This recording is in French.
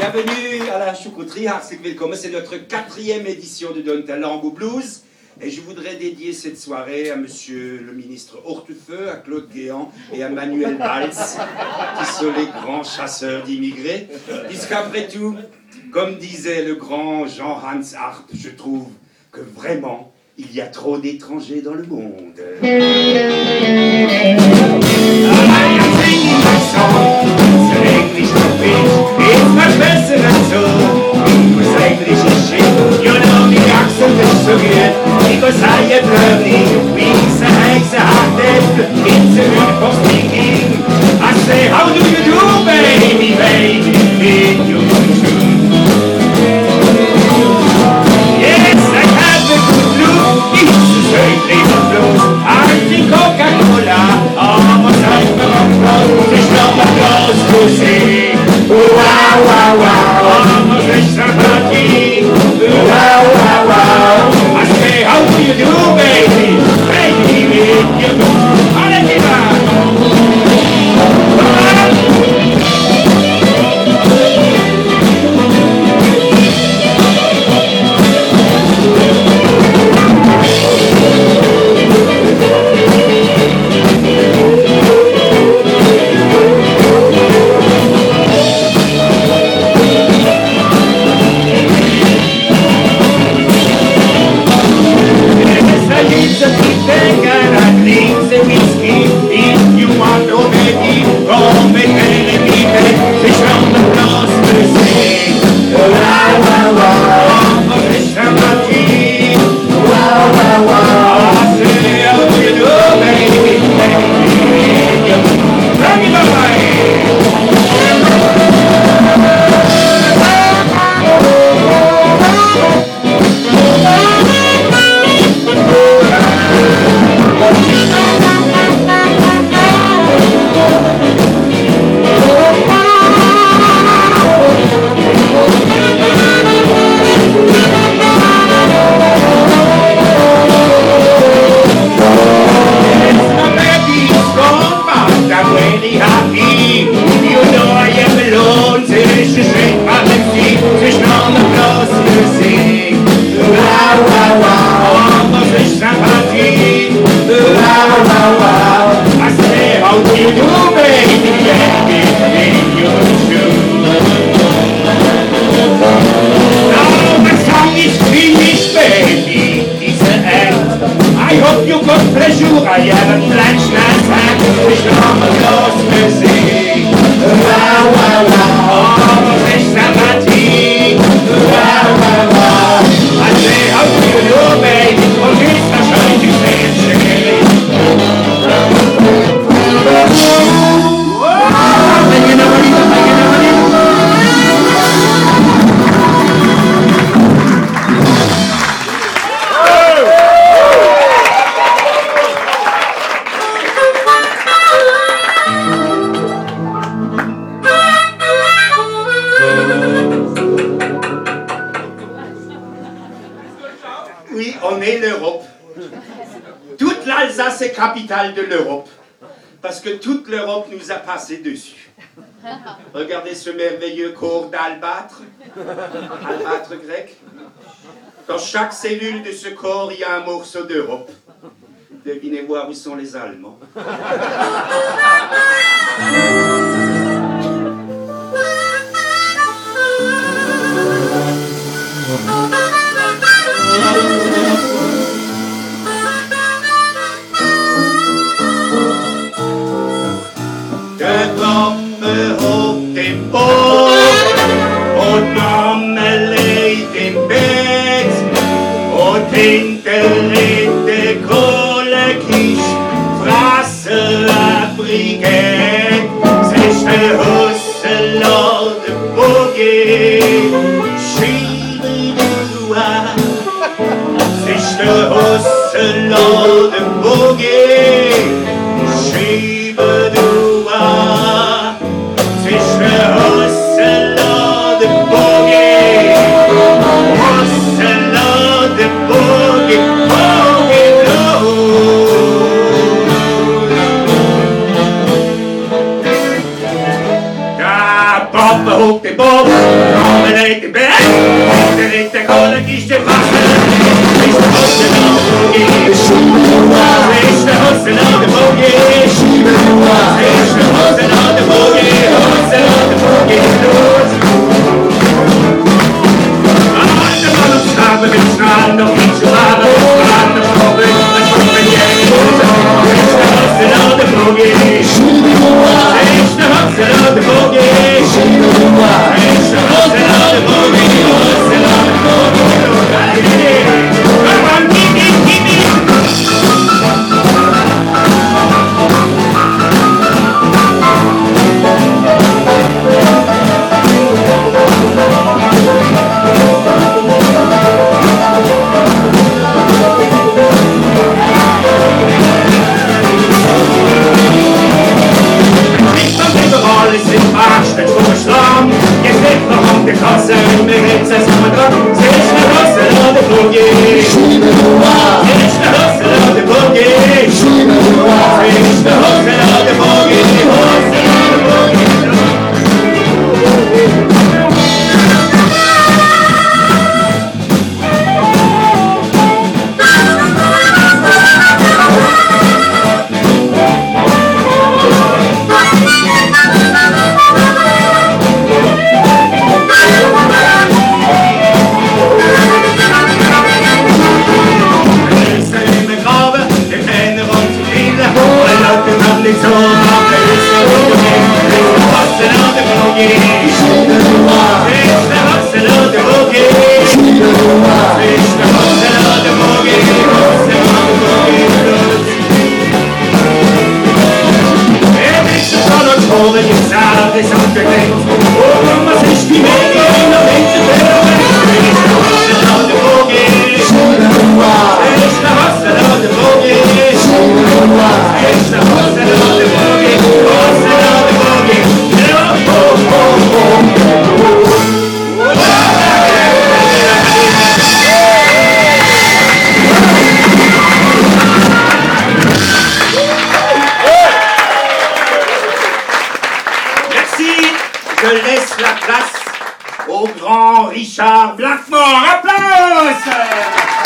Bienvenue à la choucouterie, hartelijk willkommen. C'est notre 4e édition de Don Talent Blues. Et je voudrais dédier cette soirée à monsieur le ministre Hortefeux, à Claude Guéant et à Manuel Valls, qui sont les grands chasseurs d'immigrés. Puisqu'après tout, comme disait le grand Jean-Hans Arp, je trouve que vraiment, il y a trop d'étrangers dans le monde. Because I am learning, we say it's a good for speaking. I say, how do you do, baby, baby, did you do? Yes, I have a good look, it's the same little blues. I think Coca-Cola, almost like a rock, there's not a close to see. Wow, wow, wow, almost like somebody. Wow, wow, wow. I say, how do you do, baby? Baby, you do. Capitale de l'Europe, parce que toute l'Europe nous a passé dessus. Regardez ce merveilleux corps d'albâtre, albâtre grec. Dans chaque cellule de ce corps, il y a un morceau d'Europe. Devinez voir où sont les Allemands. Hoog den Boot und Marmelade im Bett und hinterlegte Kohlekist, Frasse à Brigade, c'est le Husseler de Boogie, Schiebedua, c'est le Husseler de Boogie, Schiebedua. Hoog de boom, der Kohle, ich den Wasser, ich der Hustle auf der Boogie, ich der Hustle auf der Boogie, ich der Hustle auf der Boogie, Hustle auf der Boogie, alle Mann auf Straße mit Strahlen, doch nicht zu haben, Strahlen auf Kohle, als Kohle, ich der Hustle auf der Boogie, ich der Hustle auf der Boogie, ich der Hustle auf der Boogie, Hustle auf der Boogie, come on, keep it. Alles im Marsch, mit Vorschlag. Jetzt lebt noch auf der Kasse, mir geht's erst mal dran. Sie ist der Hustle auf der Boogie. Sie ist der Hustle auf der Boogie. Sie ist der Hustle auf der Boogie. Hustle auf der Boogie. Nicht so machen, ist der Hustle auf der Boogie. Ist der Hustle auf der Boogie. Ist der Hustle auf der Boogie. Hustle auf der Boogie. Ist schon und Schule, die Sache ist abgeklingt. Und was ist die Menge in der Mitte der Welt? Ist der Hustle auf der Boogie. Ist der Hustle auf der Boogie. Ist der Hustle auf der Boogie. Hustle auf der Boogie. Je laisse la place au grand Richard Blackmore. Applaudissements!